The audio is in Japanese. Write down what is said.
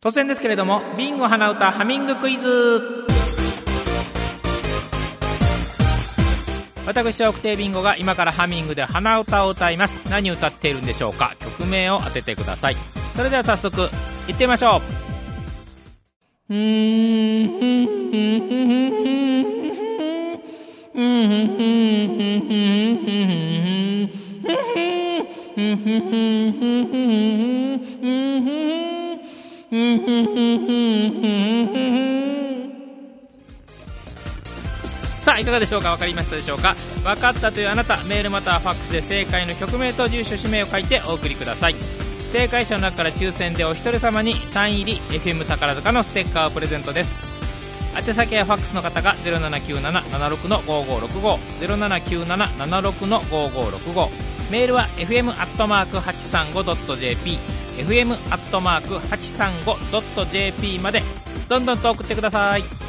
突然ですけれども、ビンゴ鼻歌ハミングクイズ。私は奥亭ビンゴが今からハミングで鼻歌を歌います。何歌っているんでしょうか。曲名を当ててください。それでは早速行ってみましょう。さあいかがでしょうか。分かりましたでしょうか。分かったというあなた、メールまたはファックスで正解の曲名と住所氏名を書いてお送りください。正解者の中から抽選でお一人様にサイン入り FM 宝塚のステッカーをプレゼントです。宛先やファックスの方が 079776-5565 079776-5565、メールは fm@835.jp fm@835.jp までどんどんと送ってください。